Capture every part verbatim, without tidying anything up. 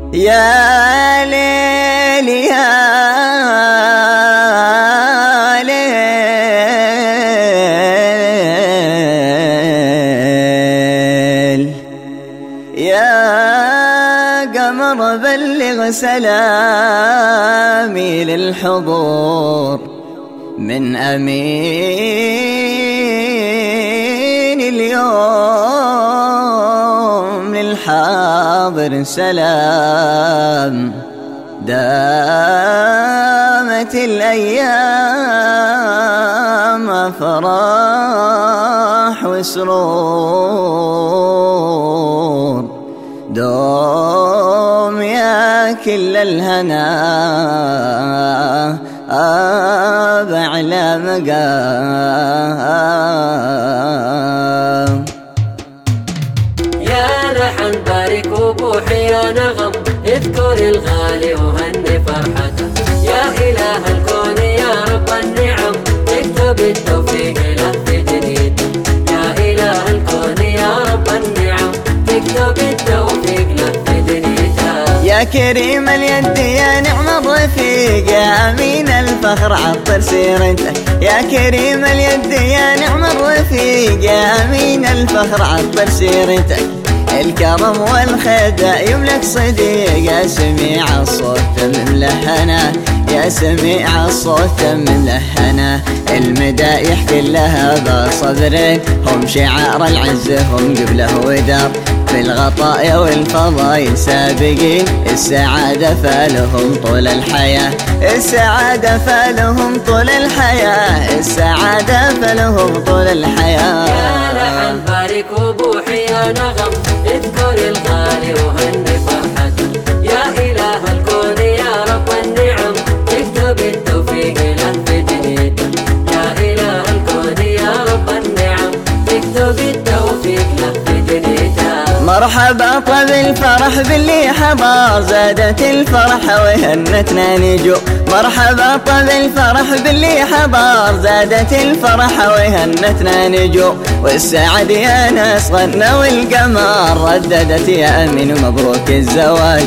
يا ليل يا ليل يا قمر بلغ سلامي للحضور من أمين اليوم للحاضر سلام. دامت الأيام أفراح وسرور، دوم يا كل الهنا أعلى مقام. يا لحن بارك وبوحي يا نغم، اذكر الغالي وهني فرحته. يا إله الكون يا رب النعم، اكتب التوفيق له في دنيته. يا إله الكون يا رب النعم، اكتب التوفيق له في دنيته. يا كريم اليد يا نعم الرفيق، يا أمين الفخر عطر سيرتك. يا كريم اليد يا نعم الرفيق، يا أمين الفخر عطر سيرتك. الكرم والخدع يملك صديق، يا سميع الصوت مملحنا، يا سميع الصوت مملحنا. المدايح كلها بصدرك، هم شعار العز هم قبله ودار. في الغطايا والفضايل سابقين، السعادة فالهم طول الحياة. السعادة فالهم طول الحياة، السعادة فالهم طول الحياة. يا لحن بارك وبوحي يا نغم، اذكر الغالي وهني فرحته. يا إله الكون يا رب النعم، اكتب التوفيق له في دنيته. يا إله الكون يا رب النعم، اكتب التوفيق له في دنيته. مرحبا طب الفرح باللي حضر، زادت الفرح وهنتنا نجوم. مرحبا طب الفرح باللي حضر، زادت الفرح وهنتنا نجوم. والسعد يا ناس غنى والقمر، رددت يا أمين مبروك الزواج.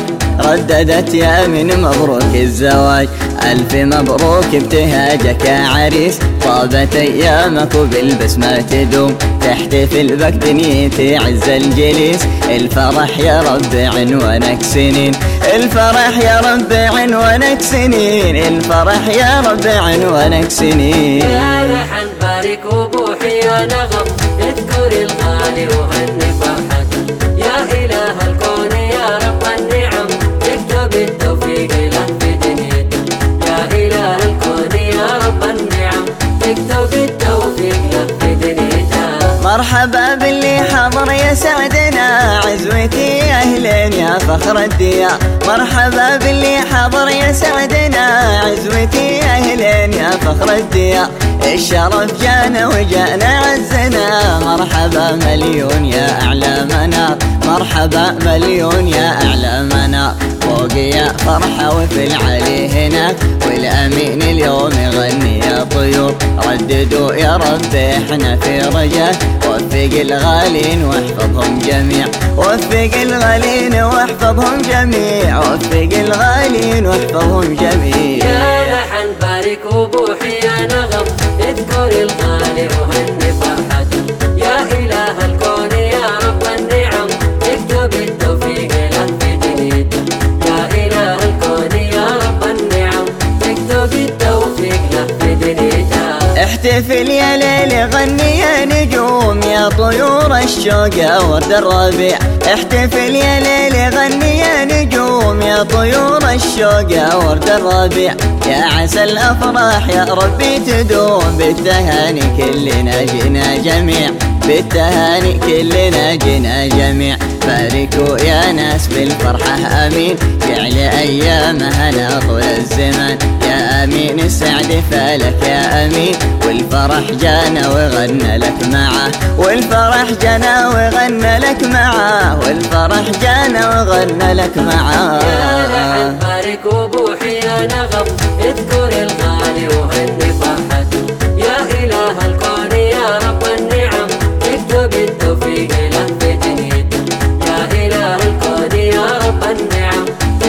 رددت يا أمين مبروك الزواج. ألف مبروك ابتهاجك يا عريس، طابت أيامك وبالبسمة تدوم. تحتفل بك دنيتي عز الجليس، الفرح يا رب عنوانك سنين. الفرح يا رب عنوانك سنين، الفرح يا رب عنوانك سنين. يا لحن بارك وبوحي يا نغم، اذكر الغالي وهني فرحته. يا إله الكون يا رب النعم، اكتب التوفيق له في دنيته. يا إله الكون يا رب النعم، اكتب التوفيق له في دنيته. مرحبا باللي حضر يا سعدنا، عزوتي أهلين يا فخر الديار. مرحبا باللي حضر يا سعدنا، عزوتي أهلين يا فخر الديار. الشرف جانا وجانا عزنا، مرحبا مليون يا أعلى منار. مرحبا مليون يا أعلى منار. فوق يا فرحة وفي العلي هناك، والأمين اليوم يغني يا طيور. رددوا يا رب احنا في رجاء، وفق الغالين واحفظهم جميع. وفق الغالين واحفظهم جميع، وفق الغالين واحفظهم جميع. يا لحن بارك وبوحي يا نغم، اذكر الغالي وهني فرحته. يا إله الكون يا رب النعم، اكتب التوفيق له في دنيته. يا إله الكون يا رب النعم، اكتب التوفيق له في دنيته. احتفل يا ليل غني يا نجوم، يا طيور الشوق يا ورد الربيع. احتفل يا ليل غني يا نجوم، يا طيور الشوق يا ورد الربيع. يا عسى الأفراح يا ربي تدوم، بالتهاني كلنا جينا جميع. بالتهاني كلنا جينا جميع. باركوا يا ناس بالفرحة أمين، جعل أيامها هنا طول الزمان. يا أمين السعد فالك يا أمين، والفرح جانا وغنى لك معه. والفرح جانا وغنى لك معه، والفرح جانا وغنى لك معه. يا لحن بارك وبوحي يا نغم، اذكر الغالي وهني فرحته. يا إله الكون يا رب النعم، اكتب التوفيق له في دنيته. يا إله الكون يا رب النعم،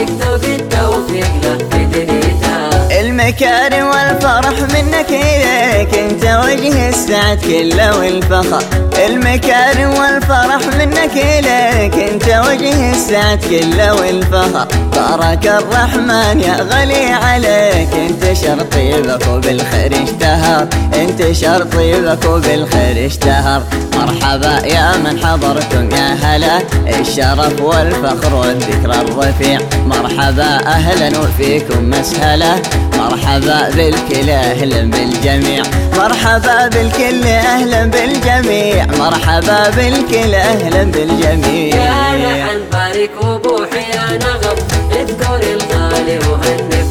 المكارم والفرح منك إليك انت وجه السعد كله والفخر. المكارم والفرح منك إليك انت وجه السعد كله والفخر. بارك الرحمن يا غلي عليك انتشر طيبك وبالخير اشتهر. انتشر طيبك وبالخير اشتهر. مرحبا يا من حضرتم يا هلا الشرف والفخر والذكرى الرفيع. مرحبا أهلا وفيكم مسهلا. مرحبا بالكل أهلا بالجميع. مرحبا بالكل أهلا بالجميع. مرحبا بالكل أهلا بالجميع. يا لحن بارك وبوحي يا نغم اذكر الغالي وهني